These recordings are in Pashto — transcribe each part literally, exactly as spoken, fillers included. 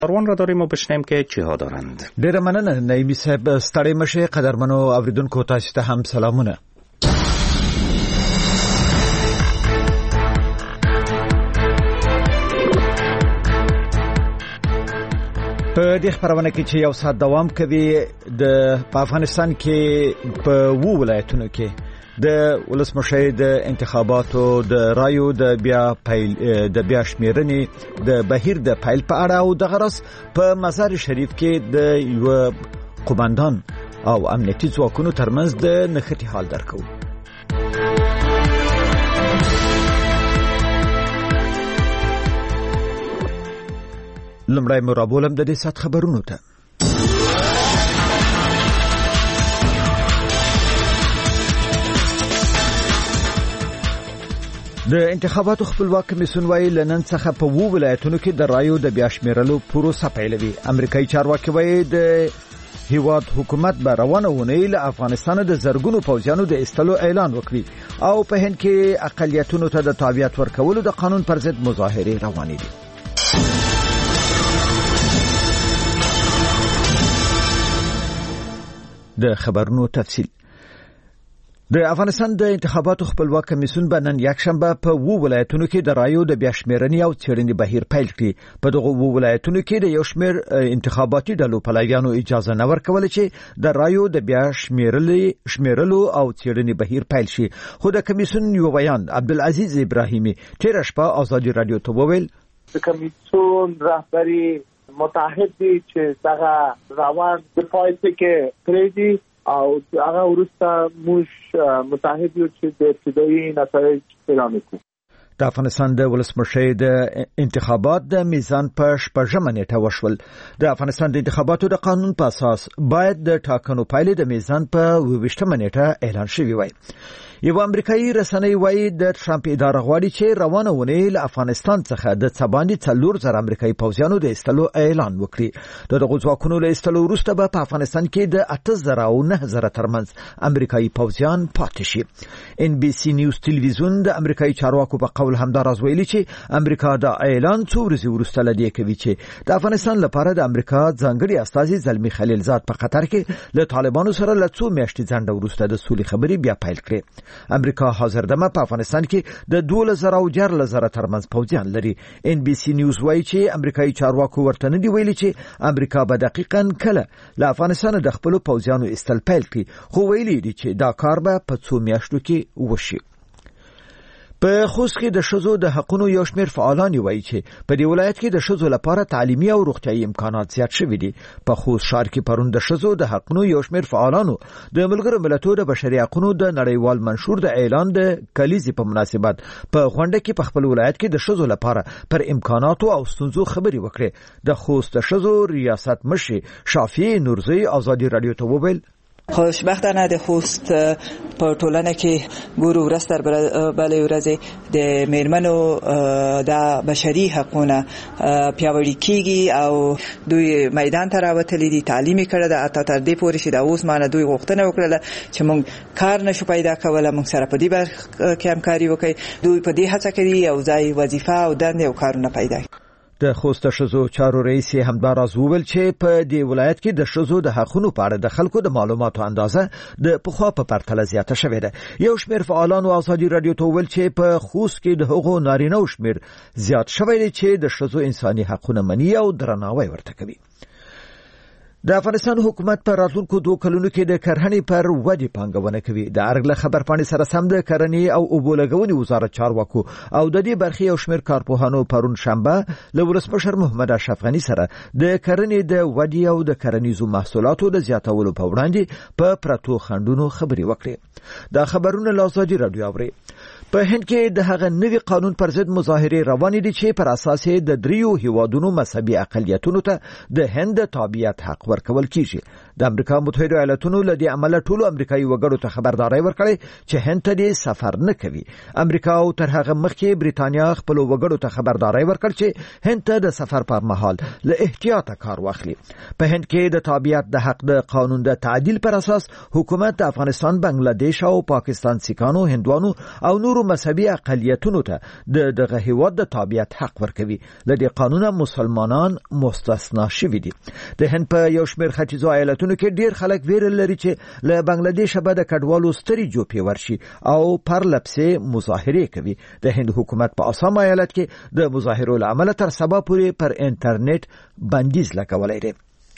روان را داریم و بشنیم که چی ها دارند. ډیره مننه نعیمی صاحب. ستړی مشه. قدرمنو اوریدونکو تاسو ته هم سلامونه. په دې خبرونه کې چې یو ساعت دوام کوي د افغانستان کې په وو ولایتونو کې د ولسمشر د انتخاباتو د رایو د بیا پیل د بیا شمیرنې د بهیر د پیل په اړه او د غرس په مزار شریف کې د یو قوماندان او امنیتي ځواکونو ترمنځ د نښتې حال درکو. لمړی مرابولم د دې سات خبرونو ته. د انتخاباتو خپلواک کمیسیون وايي لنن څخه په وو ولایتونو کې د رایو د بیا شمیرلو پروسه پیلوي. امریکایي چارواکي وايي د هیواد حکومت به روانه ونی له افغانستان د زرګونو پوځیانو د استلو اعلان وکړي او په هند کې اقلیتونو ته د تابعیت ورکولو د قانون پر ضد مظاهره روانې دي. د خبرونو تفصیل. د افغانستان د انتخاباتو خپلواک کمیسیون به نن یکشنبه په وو ولایتونو کې د رایو د بیا شمیرنې او څېړنې بهیر پیل کړي. په دغه وو ولایتونو کې د یو شمېر انتخاباتي ډلو پلویانو اجازه نه ورکوله چې د رایو د بیا شمیرلې شمیرلو او څېړنې بهیر پیل شي. خو د کمیسیون یو بیان عبدالعزیز ابراهیمی تیر شپه آزادي رادیو ته وویل د کمیسیون رهبری متحد دي چې دغه روان د پایته کې پریدي او هغه ورسته موږ متحد یو چې د ابتدایي نتایج اعلان کړو. د افغانستان د ولسمشر د انتخابات د میزان په شپږمه نیټه وشول. د افغانستان د انتخاباتو د قانون په اساس باید د ټاکنو پایلې د میزان په اوویشتمه نیټه اعلان شوي وای. یو امریکایي رسنۍ وایي د ټرمپ اداره غواړي چې روانه ونی له افغانستان څخه د څباندې څلور زره امریکایي پوځیانو د استلو اعلان وکړي. د دغو ځواکونو له استلو وروسته به په افغانستان کې د اته زره او نه زره ترمنځ امریکایي پوځیان پاتې شي. ان بي سي نیوز ټلویزیون د امریکایي چارواکو په قول همداراز ویلي چې امریکا د اعلان څو ورځې وروسته لدی کوي چې د افغانستان لپاره د امریکا ځانګړي استازي زلمی خلیلزاد په قطر کې له طالبانو سره له څو میاشتې ځنډ وروسته د سولې خبرې بیا پیل کړې. امریکا حاضر دمه په افغانستان کې د دوه زره او چهار زره ترمنځ پوځیان لري. ان بي سي نیوز وایي چې امریکایي چارواکو ورته نه دی ویلي چې امریکا به دقیقاً کله له افغانستان د خپل پوځیانو استل پیل کړي، خو ویلي دي چې دا کار به په څو میاشتو کې وشي. په خوست کې د شذو د حقونو یو شمېر فعالان وایي چې په دې ولایت کې د شذو لپاره تعلیمي او روغتیايي امکانات زیات شوي دي. په خوست ښار کې پرون د شذو د حقونو یو شمېر فعالانو د ملګرو ملتونو د بشري حقوقو د نړیوال منشور د اعلان د کلیزې په مناسبت په غونډه کې په خپل ولایت کې د شذو لپاره پر امکاناتو او ستونزو خبرې وکړې. د خوست د شذو ریاست مشر شافعي نورزي آزادي رادیو ته وویل خوشبختانه د خوست په ټولنه کې ګورو ورځ تر بلې ورځې د میرمنو د بشري حقوقو پیاوړي کیږي او دوی میدان ته راوتلي دي، تعلیم کړه د اته تر دې پورې چې د اوس مانه دوی غوښتنه وکړه چې موږ کار نشو پیدا کولای، موږ سره په دې برخه کې همکاري وکړي. دوی په دې هڅه کوي او ځای وظیفه او دندې او کارونه پیدا کړي. د خوست شذو چارو رئیس همداراز وویل چې په دې ولایت کې د شذو د حقونو په اړه د خلکو د معلوماتو اندازه د پخوا په پرتله زیاته شوې ده. یو شمېر فعالانو آزادي رادیو ته وویل چې په خوست کې د هغو نارینه‌و شمېر زیات شوی دی چې د شذو انساني حقونه مني او درناوی ورته کوي. د افغانستان حکومت پر راتلونکو دوه کلونو کې د کرهنې پر ودې پانګونه کوي. د ارګله خبرپاڼې سره سم د کرنې او اوبو لګونې وزارت چارواکو او د دې برخې یو شمېر کارپوهانو پرون شنبه له ولسمشر محمد اشرف غني سره د کرنې د ودې او د کرنیزو محصولاتو د زیاتولو په وړاندې په پرتو خندونو خبرې وکړې. دا خبرونه له آزادي رادیو اوري. په هند کې د هغه نوي قانون پر ضد مظاهره روانې دي چې پر اساس د دریو هیوادونو مذهبي اقلیتونو ته د هند تابعیت حق ورکول کیږي. د امریکا متحده ایالاتونو له دې عمله ټولو امریکایي وګړو ته خبرداري ورکړې چې هند ته سفر نه کوي. امریکا او تر هغه مخکې بریتانیا خپل وګړو ته خبرداري ورکړ چې هند ته د سفر پر مهال له احتیاط کار واخلي. په هند کې د تابعیت د حق د قانون د تعدیل پر اساس حکومت افغانستان، بنگلاديش او پاکستان سیکانو، هندوانو او نورو نورو مذهبي اقلیتونو ته د دغه هیواد د تابعیت حق ورکوي. لدې قانون مسلمانان مستثنا شوي دي. د هند په یو شمېر ختیځو ایالتونو کې ډیر خلک ویره لري چې له بنگلاديش به د کډوالو ستري جوپې ورشي او پرلپسې مظاهره کوي. د هند حکومت په آسام ایالت کې د مظاهرو له امله تر سبا پورې پر انټرنیټ بندیز لګولی دی.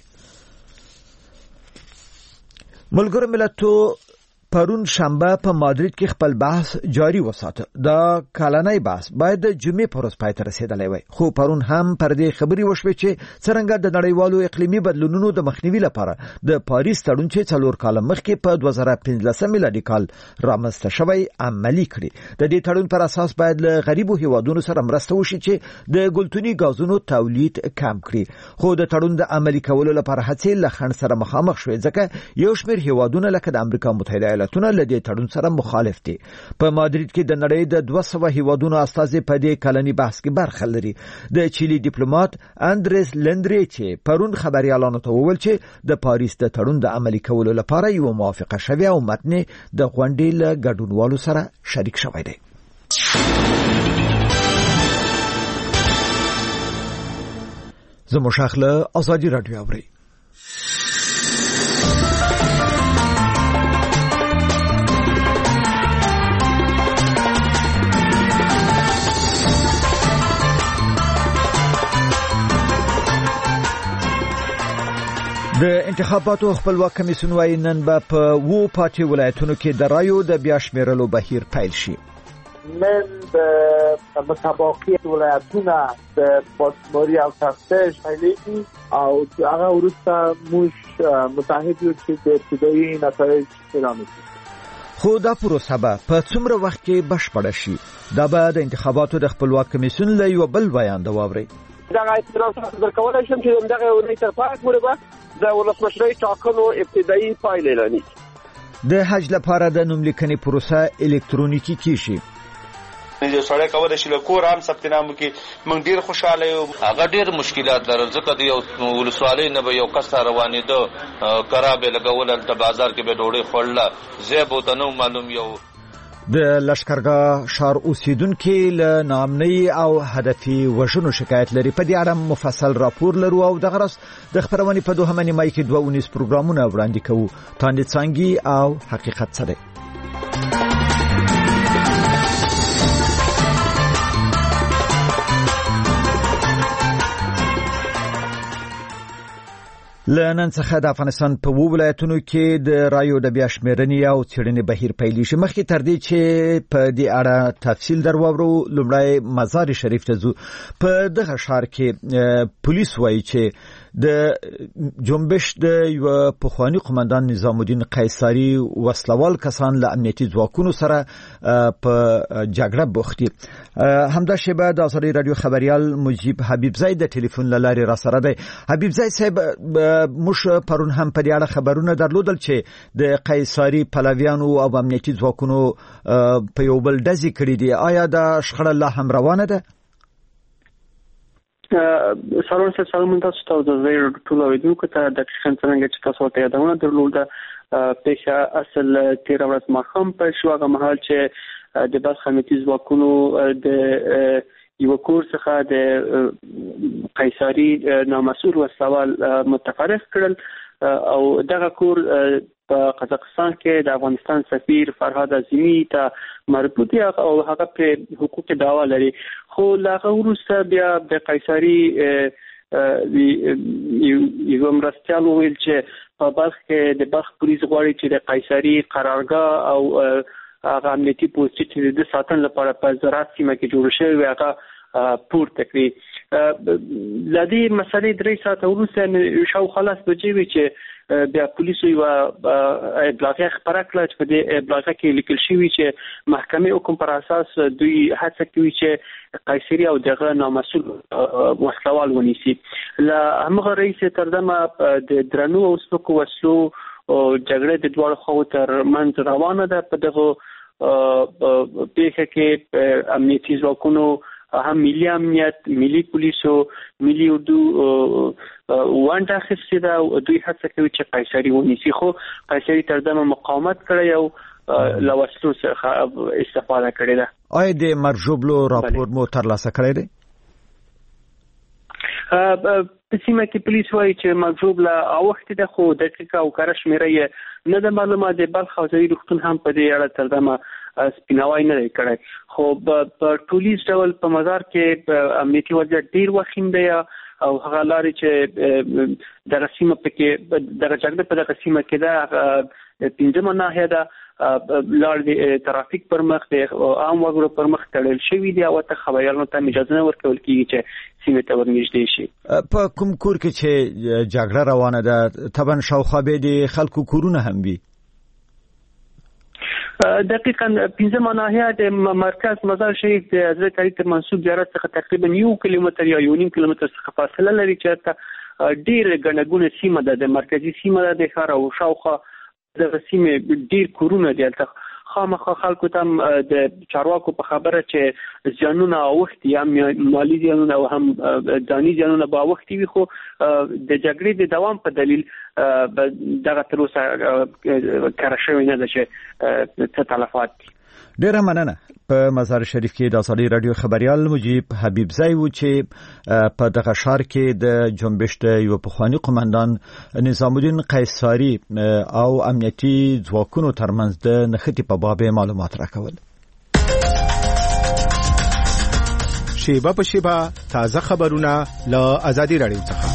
ملګرو ملتونو پرون شنبه په مادرید کې خپل بحث جاری وساته. دا کلنۍ بحث باید د جمعې پر ورځ پای ته رسیدلی وای، خو پرون هم پر دې خبرې وشوې چې څرنګه د نړیوالو اقلیمي بدلونونو د مخنیوي لپاره د پاریس تړون چې څلور کاله مخکې په دوه زره پنځلسم میلادي کال رامنځته شوی عملي کړي. د دې تړون پر اساس باید له غریبو هیوادونو سره مرسته وشي چې د ګلتوني غازونو تولید کم کړي. خو د تړون د عملي کولو لپاره هڅې له خنډ سره مخامخ شوې، ځکه یو شمېر هیوادونه لکه د امریکا متحده ایالتونه له دې تړون سره مخالف دي. په مادرید کې د نړۍ د دوه سوه هیوادونو استازي په دې کلني بحث کې برخه لري. د چيلي ډیپلوماټ اندریس لندري چې پرون خبريالانو ته وویل چې د پاریس د تړون د عملي کولو لپاره یو موافقه شوی او متن د غونډې له ګډونوالو سره شریک شوی دی. زموږ شاخله ازادي رادیو اوري. د انتخاباتو خپلواک کمیسیون وايي نن به په وو پاتې ولایتونو کې د رایو د بیا شمیرلو بهیر پیل شي. نن د متابعي ولایتونو د پاسموري او تفتیش پیلېږي او هغه وروسته موږ متحد یو چې د ابتدایي نتایج اعلان کړي. خو دا پروسه به په څومره وخت کې بشپړه شي؟ دا به د انتخاباتو د خپلواک کمیسیون له یو بل بیان د واوري. دا اعتراض صدر کولای شم چې دغه ولایت تر پای پورې به د ولسمشرۍ ټاکنو ابتدایي پایلې اعلاني. د حج لپاره د نوملیکنې پروسه الکترونیکی کیږي. یو سړی کولای شي له کور هم ثبت نام وکړي. موږ ډیر خوشاله یو. هغه ډیر مشکلات لرل ځکه د یو ولسوالۍ نه به یو کس روانېده کرابه لګول ته بازار کې به ډوډۍ خوړله زه به ته نو معلوم یو. د لشکرګاه ښار اوسیدونکو له ناامنۍ او هدفي وژنو شکایت لري. په دې اړه مفصل راپور لرو او دغه راس د خبرونې په دوهمه نیمایي کې دوه ونیس پروګرامونه وړاندې کوو. تاندې څانګي او حقیقت څه دی؟ لنن څخه د افغانستان په وو ولایتونو کې د رایو د بیا شمیرنې او څېړنې بهیر پیل شي. مخکې تر دې چې په دې اړه تفصیل درواورو، لومړی مزار شریف ته ځو. په دغه ښار کې پولیس وایي چې د جنبش د یو پخوانی قومندان نظام الدین قیصری وسلوال کسان له امنیتي ځواکونو سره په جګړه بوختي. همدا شیبه د ازادي رادیو خبريال مجيب حبیب زید د ټلیفون لارې را سره دی. حبیب زید صاحب، موږ پرون هم په دې اړه خبرونه درلودل چې د قیصری پلویانو او امنیتي ځواکونو په یو بل ډزې کړې دي. آیا دا شخړه لا هم روانه ده؟ سلام سلام تاسو ته د زیر ټول اوریدونکو ته د کښن څنګه چې تاسو ته یادونه درلوده. پیښه اصل تیر ورځ ماښام په شوغه محل چې د بس خمیتي ځواکونو د یو کور څخه د قیصری نامسؤل وسوال متفرق کړل او دغه کور په قزاقستان کې د افغانستان سفیر فرهاد عظیمی ته مربوط دی او هغه په حقوق دعوا لري. خو لاغه وروسته بیا د قیصری یو مرستيال ویل چې په بلخ کې د بلخ پولیس غواړي چې د قیصری قرارګاه او هغه امنیتي پوسټ چې د ساتنې لپاره په زراعت سیمه کې جوړ شوی وي هغه پورته کړی. لدی مسلې درې ساعته وروسته شاو خلاص بچي وي چې بیا پولیسو یو ابلاغ خبره کړه چې په دې ابلاغ کې لیکل شوی چې محکمې حکم پر اساس دوی هڅه کوي چې قیصری او دغه نامسؤل وسلوال ونیسي. له هغه رئیس ترجمه د درنو او سپکو وسلو او جګړه د دوه خو تر منځ روانه ده. په دغه پیښه کې امنیتي ځواکونو هم ملي امنیت، ملي پولیسو، ملي اردو وانټه خسته ده او دوی هڅه کوي چې قیصری ونیسي. خو قیصری تر دمه مقاومت کړی او لوستو څخه استفاده کړې ده. آیا د مرجوبلو راپور مو ترلاسه کړی دی؟ په سیمه کې پولیس وایي چې مرجوبله اوښتې ده، خو دقیقه او کره شمېره یې نه ده معلومه. د بلخ حوزوي روغتون هم په دې اړه تر دمه سپیناوی نه دی کړی، خو په ټولیز ډول په مزار کې امنیتي وضعیت ډېر وخیم دی او هغه لارې چې دغه سیمه پکې دغه جګړه په دغه سیمه کې ده پنځمه ناحیه ده، لار د ترافیک پر مخ د عام وګړو پر مخ تړل شوی دی او ته خبريالانو ته اجازه نه ورکول کیږي چې سیمه ته ورنږدې شي. په کوم کور کې چې جګړه روانه ده طبعا شاوخوا به د خلکو کورونه هم وي؟ دقیقاً پنځمه ناحیه د مرکز مزار شریف د حضرت علي تر منصوب زیارت څخه تقریبا یو کیلومتر یا یو نیم کیلومتر څخه فاصله لري چې ته ډیر غنګونه سیمه ده، د مرکزی سیمه ده د ښار او شاوخوا د سیمه ډیر کورونه دي. تل خامخا خلکو ته د چارواکو په خبره چې ځانونه اوختي یا مالی ځانونه او هم ځاني ځانونه با اوختي وي، خو د جګړې د دوام په دلیل دغه تر اوسه کار شوی نه ده چې څه تلفات دي. ډیره مننه. په مزار شریف کې د ازادي رادیو خبريال مجيب حبیب زئی و چې په دغه ښار کې د جنبش د یو پخوانی قومندان نظام الدین قیصاری او امنیتي ځواکونو ترمنځ د نښتې په باب معلومات راکول. شیبه په شیبه تازه خبرونه له ازادي رادیو څخه.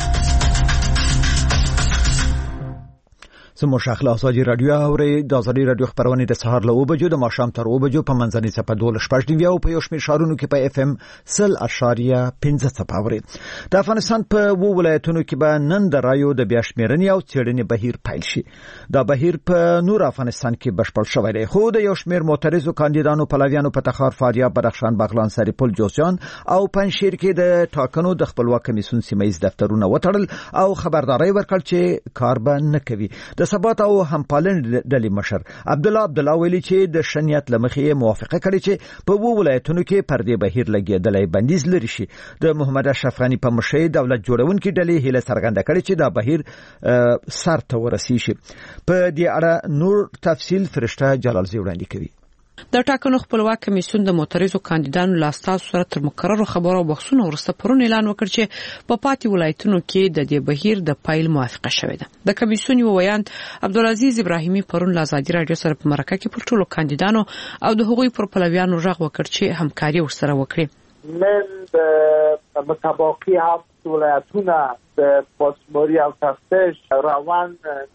زموږ شاخله ازادي رادیو اوري د ازادي رادیو خبرونه د سهار له اوه بجو د ماښام تر اوه بجو په منځنۍ څپه دوه شپږ نیو او په یو شمېر ښارونو کې په اف ام سل اشاریه پنځه څپه اوري. د افغانستان په وو ولایتونو کې به نن د رایو د بیا شمېرنې او څېړنې بهیر پیل شي. دا بهیر په نور افغانستان کې بشپړ شوی دی، خو د یو شمېر معترضو کاندیدانو پلویانو په تخار، فاریاب، بدخشان، بغلان، سرپل، جوزجان او پنجشیر کې د ټاکنو د خپلواک کمیسیون سیمایي دفترونه وتړل او خبرداري ورکړه چې کار به نه کوي. د ثبات او همپالن ډلې مشر عبد الله عبد الله ویلي چې د شنیت لمخې موافقه کړې چې په وو ولایتونو کې پردې بهیر لګیدلې بندیز لري شي. د محمد اشرف غنی په مشرۍ دولت جوړونکو ډلې هیله څرګنده کړې چې دا بهیر سر ته ورسیږي شي. په دې اړه نور تفصیل فرشته جلال زی وړاندې کوي. د ټاکنو خپلواک کمیسیون د معترضو کاندیدانو له استازو سره تر مقررو خبرو بحثونو وروسته پرون اعلان وکړ چې په پاتې ولایتونو کې د دې بهیر د پایل موافقه شوې ده. د کمیسیون یو ویاند عبدالعزیز ابراهیمي پرون له ازادي رادیو سره په مرکه کې پر ټولو کاندیدانو او د هغوی پر پلویانو غږ وکړ چې همکاري ورسره وکړي. من د متابقي هفت ولایتونه د پاسموری او تفتیش روان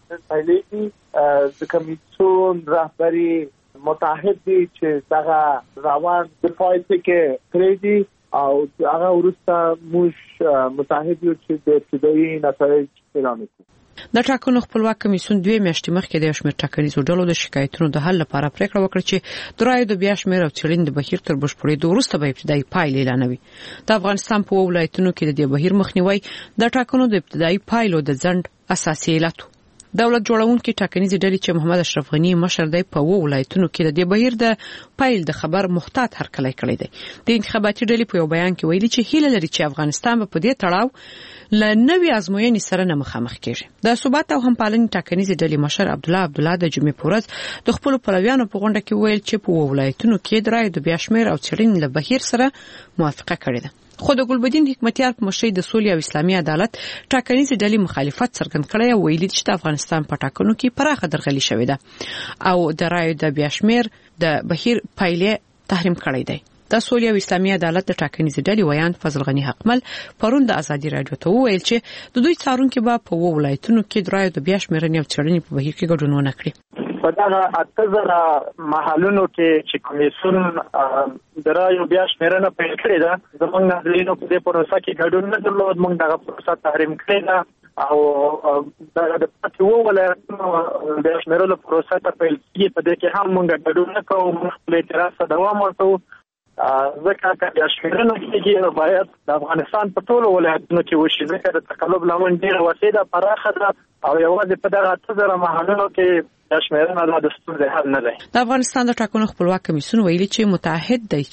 پیلېږي. د کمیسیون رهبری متحد دي چې هغه روان د پایته کې کړی او هغه ورسته موږ متحد یو چې د ابتدایي نتایج اعلان کړو. د ټاکنو خپلواک کمیسیون دوه میاشتې مخکې د شمېر ټاکنیزو ډلو د شکایتونو د حل لپاره پریکړه وکړه چې د رایو د بیا شمېر او څېړنې د بهیر تر بشپړېدو وروسته به ابتدایي پایلې اعلانوي. د افغانستان په ولایتونو کې د دې بهیر مخنیوي د ټاکنو د ابتدایي پایلو د ځنډ اساسي علت. دولت جوړونکو ټاکنیزې ډلې چې محمد اشرف غنی مشر دی په وو ولایتونو کې د دې بهیر د پایل د خبر محتاط هرکلی کړی دی. د انتخاباتي ډلې په یو بیان کې ویلي چې هیله لري چې افغانستان په دې تړاو له نوې ازموینې سره نه مخامخ کیږي. د ثبات او همپالنې ټاکنیزې ډلې مشر عبد الله عبد الله د جمعې په ورځ د خپل پلویانو په غونډه کې ویل چې په وو ولایتونو کې د رایو د بیا شمېر او څېړنې له بهیر سره موافقه کړې ده. خو د ګلبدین حکمتیار په مشرۍ د سولې او اسلامي عدالت ټاکنیزې ډلې مخالفت څرګند کړی او ویلي چې د افغانستان په ټاکنو کې پراخه درغلي شوې ده او د رایو د بیا شمېر د بهیر پایلې تحریم کړی دی. د سولې او اسلامي عدالت د ټاکنیزې ډلې ویاند فضل غنی حقمل پرون د ازادي رادیو ته وویل چې د دوی څارونکو به په وو ولایتونو کې د رایو د بیا شمېرنې او څېړنې په بهیر کې ګډون ونه کړي. په دغه اته زره محلونو کې چې کمیسیون د رایو بیا شمېرنه پیل کړې ده، زموږ ناظرینو په دې پروسه کې ګډون نه درلود. موږ دغه پروسه تحریم کړې ده او د پاتې وو ولایتونو بیا شمېرلو پروسه ته پیل کېږي. په دې کې هم موږ ګډون نه کوو، موږ خپل اعتراض ته دوام ورکوو. ځکه که بیا شمېرنه کېږي نو باید د افغانستان په ټولو ولایتونو کې وشي، ځکه د تقلب لمن ډېره وسیع ده، پراخه ده او یوازې په دغه اته زره محلونو کې د شمېرنه د ستونزې حل نه دی. د افغانستان د ټاکنو خپلواک کمیسیون ویلي چې متعهد دی چې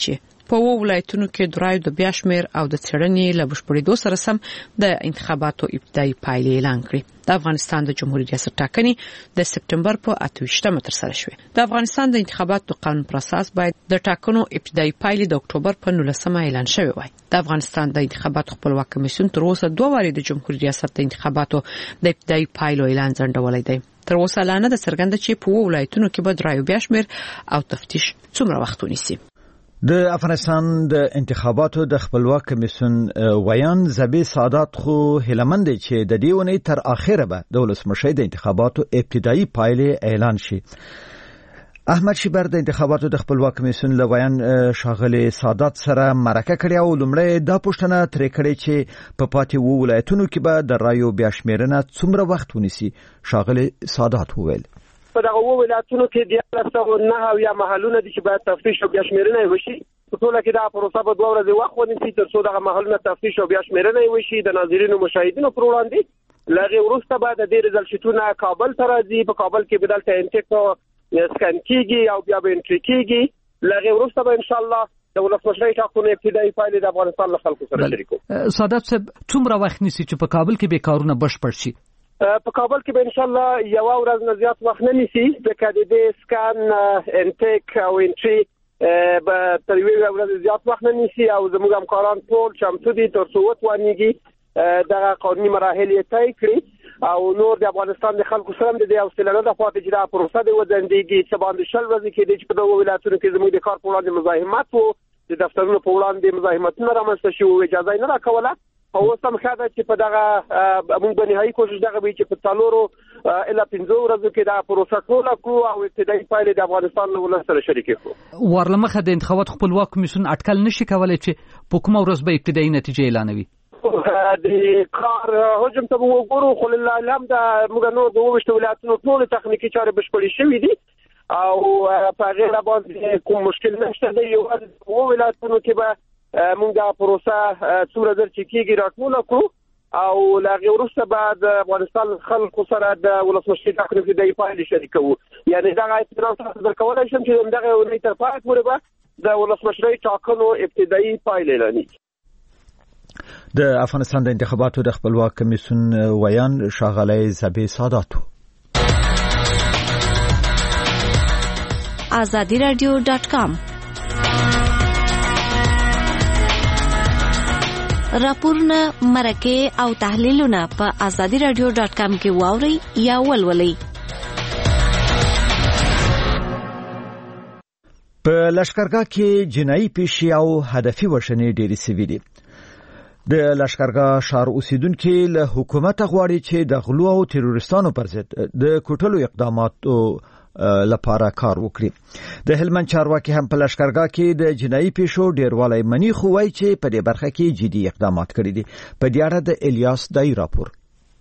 په وو ولایتونو کې د رایو د بیا شمیر او د څېړنې له بشپړېدو سره سم د انتخاباتو ابتدایي پایلې اعلان کړې. د افغانستان د جمهوریت ریاست ټاکنې د سپټمبر په اته ویشتمه ترسره شوې. د افغانستان د انتخاباتو قانون پر اساس باید د ټاکنو ابتدایي پایلې د اکتوبر په نولسمه اعلان شوې وای. د افغانستان د انتخاباتو خپلواک کمیسیون تر اوسه دوه واري د جمهوریت ریاست د انتخاباتو د ابتدایي پایلو اعلان ځنډولای دی. تر اوسه لا نه د څرګنده چې په ولایتونو کې به د رایو بیا شمیر او تفتیش څومره وخت ونیسي. د افغانستان د انتخاباتو د خپلواک کمیسیون ویان زبی سعادت خو هلمند چې د دې ونې تر اخره به د ولسمشر د انتخاباتو ابتدایي پایلې اعلان شي. احمد شیبر د انتخاباتو د خپلواک کمیسیون لویان شاغلي سعادت سره مرکه کړې او لومړی دا پوښتنه ترې کړې چې په پاتې وو ولایتونو کې به د رایو بیا شمیرنه څومره وخت ونیسي. شاغلي سعادت وویل په دغه وو ولایتونو کې د لسو نه یا محلونه دي چې باید تفتیش او بیا شمیرنه وشي. په ټول کې دا پروسه به دوه ورځې وخت ونیسي تر څو دغه محلونه تفتیش او بیا شمیرنه وشي. د ناظرینو مشاهدینو پر وړاندې لږه وروسته بعد د ریزلټ شیټونه کابل ته راځي. په کابل کې بدلته انټیک سکان کیږي او بیا به انټری کیږي. لږه وروسته به ان شاء الله د ولسمشر ټاکنو ابتدایي پایلې د افغانستان له خلکو سره شریکو. سعادت صاحب څومره وخت نیسي چې په کابل کې به کارونه بشپړ شي؟ په کابل کې به ان شاء الله یو ورځ نه زیات وخت نه نیسي. ځکه د دې سکان انټیک او انټری به تر یوې ورځې زیات وخت نه نیسي او زموږ همکاران ټول چمتو دي تر څو وتوانیږي دغه قانوني مراحل یې طی کړي او نور د افغانستان د خلکو سره د دې حوصله نه د خاطر چې دا پروسه د وځندېږي چې باندې شل ورځې کې د چپدو ولایتونو کې زموږ د کار په وړاندې مزاحمت وو. د دفترونو په وړاندې مزاحمتونه رامنځته شوي او اجازه نه راکوله. او اوس هم ښه ده چې په دغه موږ به نهایي کوشش دغه وي چې په څلورو الا پنځو ورځو کې دا پروسه ټوله کړو او ابتدایي پایلې د افغانستان له ولس سره شریکې کړو. ورلمخه د انتخابات خپلواک کمیسیون اټکل نشي کولای چې په کومه ورځ به ابتدایي نتیجه اعلانوي. د کار حجم ته وګورو خو لله الحمد موږ نور د وښتو ولایتونو ټول تخنیکی چارې بشپړې شوې دي او په غیر باندې کوم مشکل نشته. د یو ولایتونو کې به موږ پروسه څومره در چې کېږي راټول کړو او لاغه وروسته بعد افغانستان خلکو سره د ولسمشر ټاکنو کې د پایلې شریکو. یعنی دا اعتراض تاسو درکولای شم چې دغه ونې تر پای پورې به د ولسمشر ټاکنو ابتدایي پایلې اعلانوي. د افغانستان د انتخاباتو د خپلواک کمیسیون ویان شاغلي زبی سعادت. آزادی رادیو ډاټ کام راپورونه مرکه او تحلیلونه په آزادی رادیو ډاټ کام کې واوري یا ولولئ. په لشکرګاه کې جنایي پیښې او هدفي وژنې ډېرې سوي دي. د لشکرګاه شهر اوسیدونکو له حکومت غواړي چې د غلو او تروریستانو پر ضد د کوټلو اقداماتو لپاره کار وکړي. د هلمند چارواکي هم په لشکرګاه کې د جنایي پیښو ډیروالی منی خو وایي چې په دې برخه کې جدي اقدامات کړي دي. په دې اړه د الیاس دای راپور.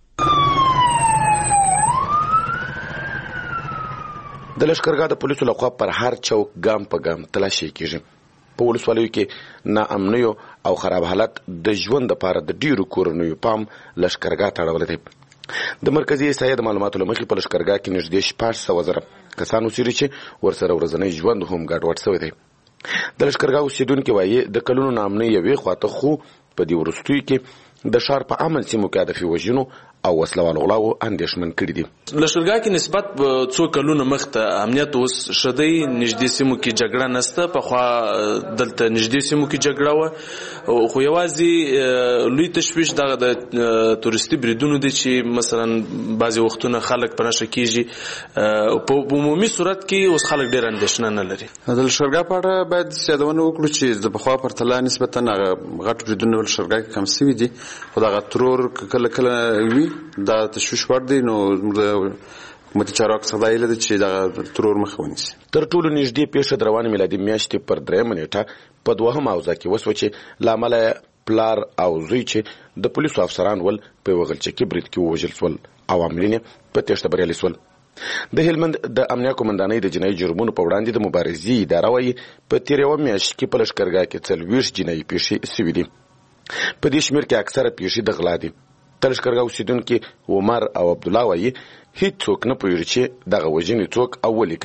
د لشکرګاه د پولیسو لخوا پر هر چوک ګام په ګام تلاشي کیږي. په ولسوالیو کې ناامنیو او خراب حالت د ژوند لپاره د ډیرو کورنیو پام لشکرګاه ته اړول دي. د مرکزی سید معلوماتو لمخې په لشکرګاه کې نږدې شپږ سوه زره کسان اوسېږي چې ورسره ورځنی ژوند هم ګډوډ شوی دی. د لشکرګاه اوسېدونکي وایي د کلونو ناامنۍ یوې خواته خو په دې وروستیو کې د ښار په امن سیمو کې هدفي وژنو او وسلوالو غلاو اندېښمن کړي دي. لشکرګاه کې نسبت څو کلونو مخته امنیت اوس شدی نږدې سیمو کې جګړه نسته. په خوا دلته نږدې سیمو کې جګړه و خو یوازې لوی تشویش دغه د تورستي بریدونو دي چې مثلا بعضي وختونه خلک په نشه کېږي. په عمومي صورت کې اوس خلک ډېر اندېښنه نه لري. د لشکرګاه په اړه باید یادونه وکړو چې د پخوا پرتله نسبتا غټ بریدونه لشکرګاه کې کم شوي دي خو دغه ترور کله کله وي دا تشویش ور دي. نو د حکومتي چارواکو څخه دا هیله ده چې دغه ترور مخه ونیسي. تر ټولو نږدې پیښه د روانې میلادي میاشتې پر درېیمه نیټه په دوهمه اوضاع کې وسوه چې له امله پلار او زوی چې د پولیسو افسران ول په یوه غلچکي برید کې ووژل سول او عاملین یې په تېښته بریالي سول. د هلمند د امنیه قومندانۍ د جنایي جرمونو په وړاندې د مبارزې اداره وایي په تېره یوه میاشت کې په لشکرګاه کې څلوېښت جنایي پیښې سوي دي. په دې شمېر کې اکثره پیښې د غلا دي. د لشکرګاه اوسېدونکي عمر او عبدالله وایي هیڅوک نه پوهېږي چې دغه وژنې څوک او ولې کوي.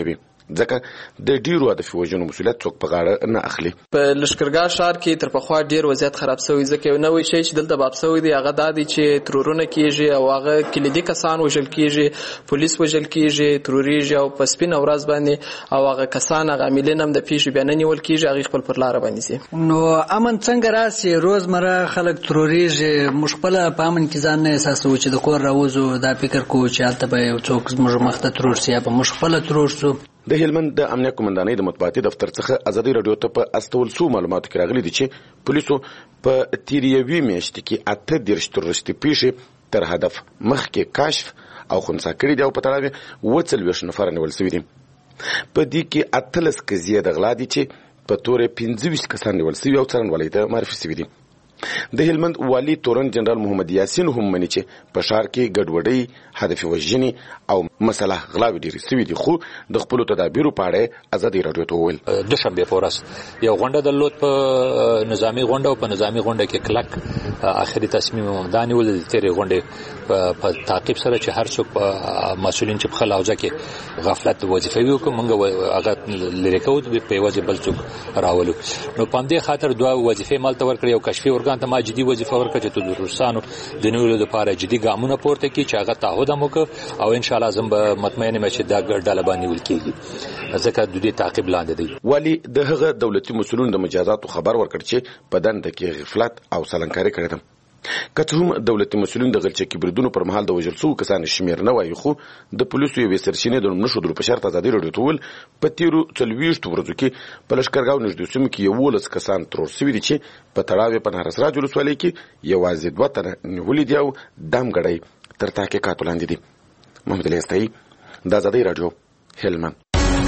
ځکه د ډیرو هدفي وژنو مسؤلیت څوک په غاړه نه اخلي. په لشکرګاه ښار کې تر پخوا ډیر وضعیت خراب شوی، ځکه یو نوې شی چې دلته باب شوی دی هغه دا دی چې ترورونه کیږي او هغه کلیدي کسان وژل کیږي، پولیس وژل کیږي، تروریږي او په سپینه ورځ باندې او هغه کسان هغه عاملین هم د پیښې بیا نه نیول کیږي، هغه خپل پر لار باندې سي. نو امن څنګه راسي؟ روزمره خلک تروريږي، مشخبل په امن کې ځان نه احساسو چې د کور راوځو دا فکر کوو چې حالت به یو څوک زموږ مخته ترور سي یا په مشخبل ترور سو. د هلمند د امنیه قومندانۍ د مطبوعاتي دفتر څخه ازادي رادیو ته په استول سو معلوماتو کې راغلي دي چې پولیسو په تیریوي میاشتې کې اته دیرش تروریستي پیښې تر هدف مخکې کشف او خنثی کړي دي او په تړاو وڅلوېښت نفر نیول شوي دي. په دې کې اتلس قضیې د غلا دي چې په تورې پنځه ویشت کسان نیول شوي او څارنوالۍ ته معرفي شوي دي. د هلمند والي تورن جنرال محمد یاسین هم مني چې په ښار کې ګډوډۍ، هدفي وژنې او مسله غلاوې ډېرې شوي دي، خو د خپلو تدابیرو په اړه ازادي راډیو ته وویل. دوشنبې په ورځ یو غونډه درلود په نظامي غونډه او په نظامي غونډه کې کلک آخري تصمیم دا نیول د تېرې غونډې په تعقیب سره چې هر څوک مسؤلین چې په خپله حوزه کې غفلت وظیفوي وکړو موږ هغه لرې کوو، په یوازې بل څوک راولو. نو په همدې خاطر دوه وظیفې مالته ورکړې، یو کشفي ارګان ته ما جدي وظیفه ورکړه چې د روسانو د نیولو لپاره جدي ګامونه پورته کړي چې هغه تعهد هم وکړه او ان شاء الله زم به مطمئن یم چې دا ډله به نیول کېږي ځکه د دې تعقیب لاندې دی. والي د هغه دولتي مسؤلینو د مجازاتو خبر ورکړ چې په دنده کې غفلت او سلنکاري کړې ده. که څه هم دولتي مسؤلین د غلچکي بریدونو پر مهال د وژل شوو کسانو شمېر نه وایي، خو د پولیسو یوې سرچینې د نوم نه ښودلو په شرط ازادي راډیو ته وویل په تېرو څلوېښتو ورځو کې په لښکرګاه نږدې سیمو کې یولس کسان ترور شوي دي چې په تړاو یې په نهرسراج ولسوالۍ کې یوازې دوه تنه نیولي دي او دام ګړی تر تحقیقاتو لاندې دي. محمد علي استایي، د ازادي راډیو، هلمند.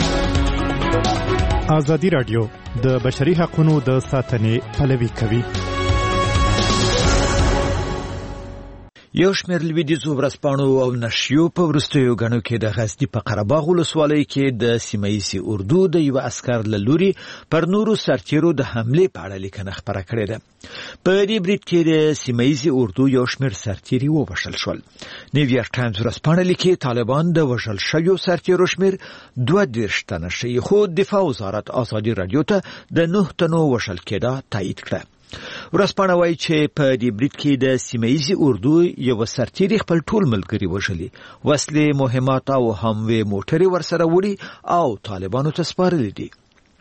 ازادي راډیو د بشري حقوقو د ساتنې پلوي کوي. یو شمېر لویدیځو ورځپاڼو او نشریو په وروستیو ګڼو کې د غزني په قره باغ ولسوالۍ کې د سیمه ییزې اردو د یو عسکر له لوري پر نورو سرتیرو د حملې په اړه لیکنه خپره کړې ده. په دې برید کې د سیمه ییزې اردو یو شمېر سرتیري ووژل شول. نیویارک ټایمز ورځپاڼه لیکي طالبان د وژل شویو سرتیرو شمېر دوه دېرش تنه ښیي، خو دفاع وزارت ازادي راډیو ته د نه تنو وژل کېدا تایید کړه. ورځپاڼه وایي چې په دې برید کې د سیمه ییزې اردو یو سرتیري خپل ټول ملګري وژلي، وسلې، مهمات او هموې موټرې ورسره وړي او طالبانو ته سپارلي دي.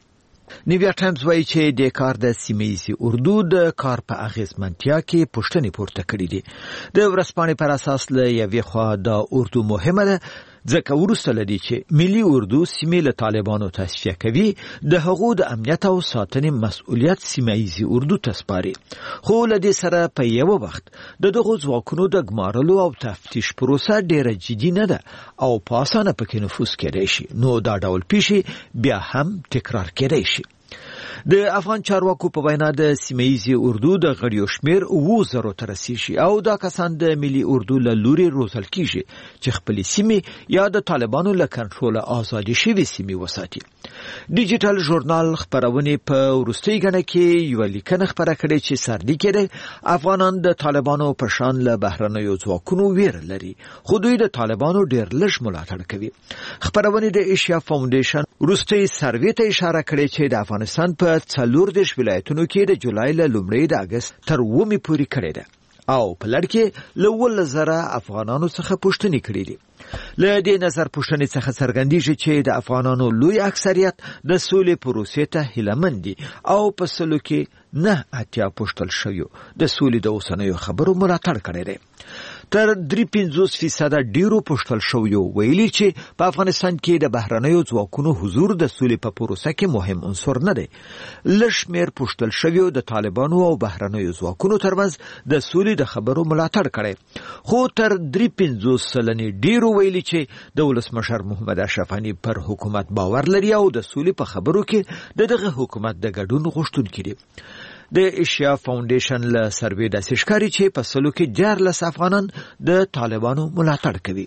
نیویارک ټایمز وایي چې د کار د سیمه ییزې اردو د کار په اغیزمنتیا کې پوښتنې پورته کړي دي. د ورځپاڼې پر اساس له یوې خوا د اردو مهمه ده ځکه وروسته لدی چې ملي اردو سیمې له طالبانو تصفیه کوي، د هغو د امنیت او ساتنې مسؤلیت سیمه ییزې اردو ته سپاري. خو له دې سره په یو وخت د دغو ځواکونو د ګمارلو او تفتیش پروسه ډیره جدي نه ده او په اسانه پکې نفوذ کېدای شي، نو دا ډول پیښې بیا هم تکرار کېدای شي. د افغان چارواکو په وینا د سیمه ییزې اردو د غړیو شمېر اووه زرو ته رسیږي او دا کسان د ملي اردو له لوري روزل کیږي چې خپلې سیمې یا د طالبانو له کنټروله ازادې شوې سیمې وساتي. ډیجیټل ژورنال خپرونې په وروستۍ ګڼه کې یوه لیکنه خپره کړې چې سرلیک یې افغانان د طالبانو په شان له بهرنیو ځواکونو ویره لري، خو دوی د طالبانو ډېر لږ ملاتړ کوي. خپرونې د ایشیا فاونډیشن وروستۍ سروې ته اشاره کړې چې د افغانستان په څلور دېرش ولایتونو کې د جولای له لومړۍ د اګست تر اوومې پورې کړې ده او په لړ کې له اوولس زره افغانانو څخه پوښتنې کړې دي. له دې نظر پوښتنې څخه څرګندېږي چې د افغانانو لوی اکثریت د سولې پروسې ته هیلهمند دي او په سلو کې نه اتیا پوښتل شویو د سولې د اوسنیو خبرو ملاتړ کړی دی. تر درې پنځوس فیصده ډیرو پوښتل شویو ویلي چې په افغانستان کې د بهرنیو ځواکونو حضور د سولې په پروسه کې مهم عنصر نه دی. لږ شمېر پوښتل شویو د طالبانو او بهرنیو ځواکونو ترمنځ د سولې د خبرو ملاتړ کړی، خو تر درې پنځوس سلنې ډیرو ویلي چې د ولسمشر محمد اشرف غني پر حکومت باور لري او د سولې په خبرو کې د دغه حکومت د ګډون غوښتونکي دي. د ایشیا فاونډیشن له سروې داسې ښکاري چې په سلو کې دیارلس افغانان د طالبانو ملاتړ کوي.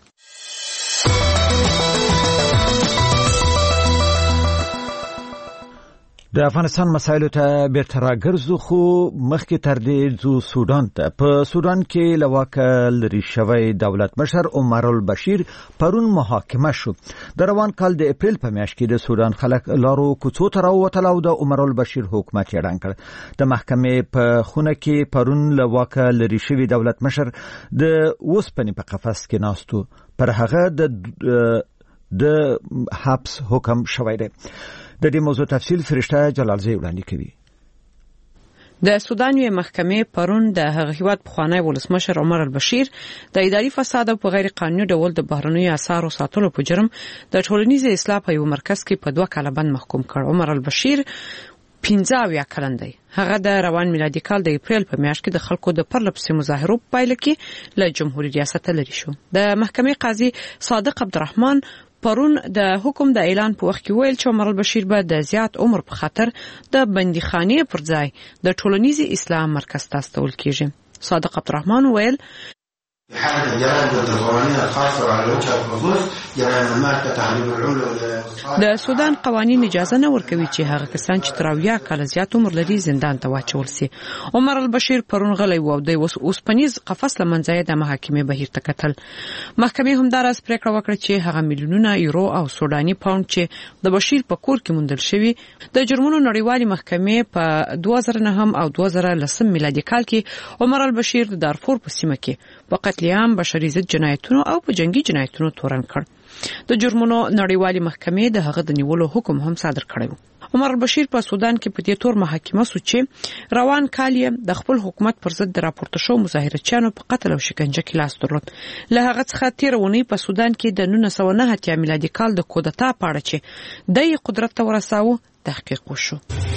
د افغانستان مسایلو ته بیرته راګرځو خو مخکې تر دې ځو سودان ته. په سودان کې له واکه لرې شوی دولت مشر عمر البشیر پرون محاکمه شو. د روان کال د اپریل په میاشت کې د سودان خلک لارو کوڅو ته راووتل او د عمر البشیر حکومت یې ړنګ کړ. د محکمې په خونه کې پرون له واکه لرې شوی دولت مشر د اوسپنې په قفس کې ناستو. پر هغه د د حبس حکم شوی دی. د دې موضوع تفصیل فرشته جلالزی وړاندې کوي. د سودان یو محکمې پرون د هغه هیواد پخوانی ولسمشر عمر البشیر د اداري فساد او په غیر قانوني ډول د بهرنیو اسعارو ساتلو په جرم د ټولنیز اصلاح په یو مرکز کې په دوه کاله بند محکوم کړ. عمر البشیر پنځه اویا کلن دی. هغه د روان میلادي کال د اپریل په میاشت کې د خلکو د پرلپسې مظاهرو په پایله کې له جمهوریت ریاست لرې شو. د محکمې قاضي صادق عبدالرحمن پرون د حکم د اعلان په وخت کې ویل چې عمر البشیر به د زیات عمر په خاطر د بندیخانې پر ځای د ټولنیز اصلاح مرکز ته استول کیږي. صادق عبدالرحمن ویل حالة الجرائم ضد القوانين الخاصة على وجه الخصوص جرائم المال كتحريم العملة. د سودان قوانين اجازه نه ورکوي چې هغه کسان چې تراویا کال زیات عمر لري زندان ته واچول سي. عمر البشیر پرون غلی و او د اوسپنیز قفس لمنځه د محاکمې بهیر ته کتل. محکمې همدارس پریکړه وکړه چې هغه میلیونونه یورو او سوداني پاوند چې د بشیر په کور کې موندل شوی د جرمونو نړیوالې محکمې په دوه زره نه او دوه زره لسم میلادي کال کې عمر البشیر د دارفور په سیمه کې په قتلیام، بشري ضد جنایتونو او په جنگي جنایتونو تورن کړ. د جرمونو نړیوالې محکمې د هغه د نیولو حکم هم صادر کړی و. عمر البشیر په سودان کې په دې تور محاکمه شو چې روان کال یې د خپل حکومت پر ضد راپورته شو مظاهرچیانو په قتل او شکنجه کې لاس درلود. له هغه څخه تیرونی په سودان کې د نولس سوه نه اتیا میلادي کال د کودتا په اړه چې د قدرت ته ورساوه تحقیق وشو.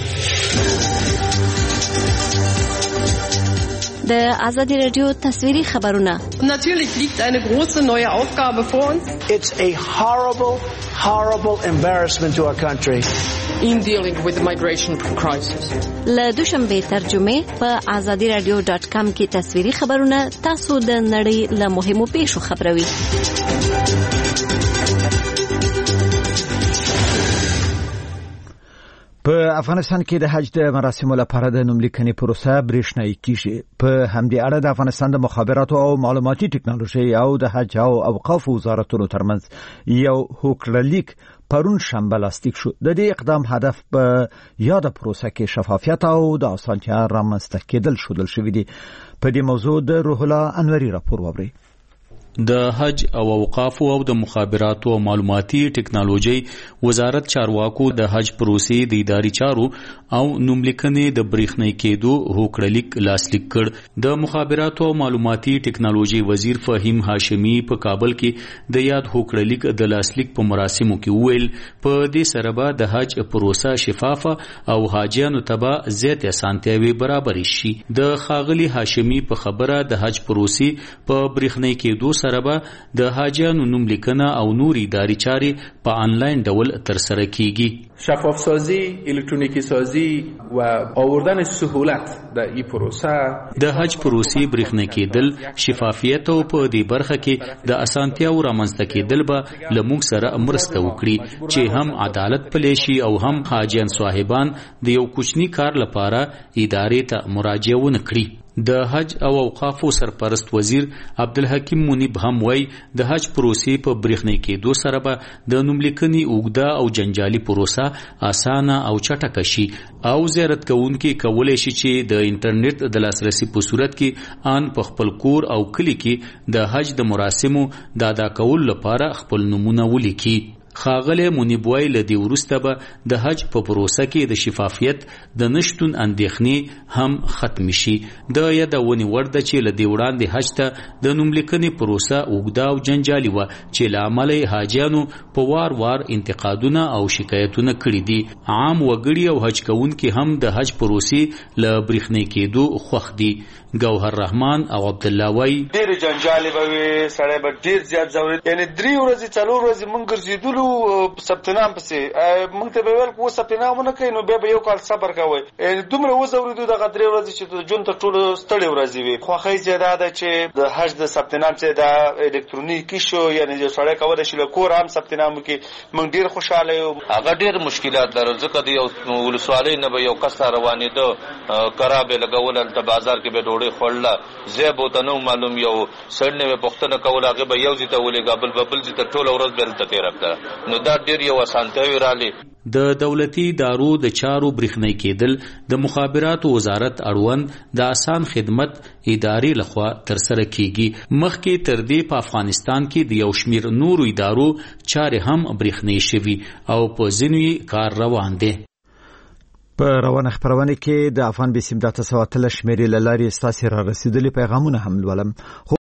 د آزادی رادیو تصویری خبرونه. Natürlich liegt eine große neue Aufgabe vor uns. It's a horrible, horrible embarrassment to our country. In dealing with the migration crisis. له دوشنبه ترجمه په آزادی رادیو ډاټ کام کې تصویری خبرونه تاسو د نړۍ له مهمو پیښو خبروي. په افغانستان کې د حج د مراسمو لپاره د نوملیکنې پروسه برېښنایي کیږي. په همدې اړه د افغانستان د مخابراتو او معلوماتي ټکنالوژي او د حج او اوقاف وزارتونو ترمنځ یو هوکړلیک پرون شنبه لاسلیک شو. د دې اقدام هدف په یاده پروسه کې شفافیت او د اسانتیا رامنځته کېدل شودل شوی دی. په دې موضوع د روح الله انوري راپور ووري. د حج او اوقاف او د مخابراتو او معلوماتي ټکنالوژي وزارت چارواکو د حج پروسې د اداري چارو او نوملیکنې د برېښنایي کېدو هوکړلیک لاسلیک کړ. د مخابراتو او معلوماتي ټکنالوژي وزیر فهیم هاشمي په کابل کې د یاد هوکړلیک د لاسلیک په مراسمو کې وویل په دې سره به د حج پروسه شفافه او حاجیانو ته به زیات اسانتیاوي برابر شي. د خاغلی هاشمي په خبره د حج پروسې په برېښنایي کېدو سره به د حاجیانو نوملیکنه او نور اداري چارې په آنلاین ډول ترسره کیږي. شفاف سازی، الکترونیکی سازی و آوردن سهولت در این پروسه د حج پروسې برېښنایي کېدل، شفافیت او په دې برخه کې د اسانتیاو رامنځته کېدل به له موږ سره مرسته وکړي چې هم عدالت پلی شي او هم حاجیان صاحبان د یو کوچني کار لپاره ادارې ته مراجعه ونه کړي. د حج او اوقافو سرپرست وزیر عبدالحکیم منیب هم وایي د حج پروسې په برېښنایي کېدو سره به د نوملیکنې اوږده او جنجالي پروسه اسانه او چټکه شي او زیارت کوونکي کولی شي چې د انټرنیټ د لاسرسي په صورت کې ان په خپل کور او کلی کې د حج د مراسمو د ادا کولو لپاره خپل نمونه ولیکي. خاغله منیبوای لدی ورسته به د حج په پروسه کې د شفافیت د نشټون اندېښنې هم ختم شي. د یادونې ورده چې لدی وړاندې حج ته د نوملیکنې پروسه اوږده او جنجالي و چې لامل حاجیانو په وار وار انتقادونه او شکایتونه کړي دي. عام وګړي او حج کوونکي هم د حج پروسې له برېښنایي کېدو خوښ دي. ګوهر رحمان او عبد الله وای ډېر جنجالي به وي، سړی به ډېر زیات ځوري. یعنی درې ورځې څلور ورځې مونږ ګرځېدلو ثبت نام پسې موږ ته ویل کو ثبت نام نه کوي نو به یو کال صبر کوي دومره وزوریدو د غدري ورځ چې جون ته ټول ستړي ورځي وي خو خې زیاده ده چې د حج د ثبت نام چې د الکترونیکی شو یعنی چې سړی کولای شي له کور هم ثبت نام وکړي موږ ډیر خوشاله یو هغه ډیر مشکلات لرل ځکه د یو ولسوالۍ نه به یو کس روانېده کرابه لګول د بازار کې به ډوډۍ خورله زیب وته نو معلوم یو سړنه په پښتنه کول هغه به یو ځته ولې غبل ببل ځته ټول ورځ بل ته تیر کړه نو دا ډیر یو اسانتیا ویرالي د دولتي دارو د چارو برېښنايي کېدل د مخابراتو وزارت اړوند د آسان خدمت ادارې لخوا ترسره کیږي مخکې تر دې په افغانستان کې د یو شمیر نورو ادارو چارې هم برېښنايي شوي او په ځینو کار روان دي په روانه خبرونه کې د افغان بسم د تسواتل شمیرې لاري استاسي را رسیدلي پیغامونه هم ولم